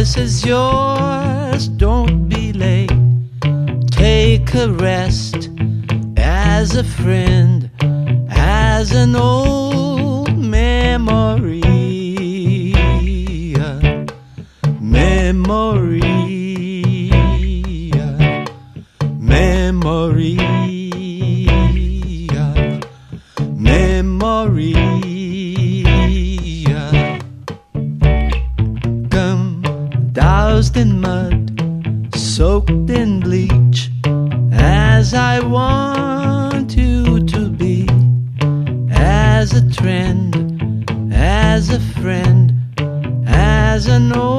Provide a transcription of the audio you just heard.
this is yours, don't be late. Take a rest as a friend, as an old memory. Memory, memory, memory. Come doused in mud, soaked in bleach, as I want you to be, as a trend, as a friend, as an old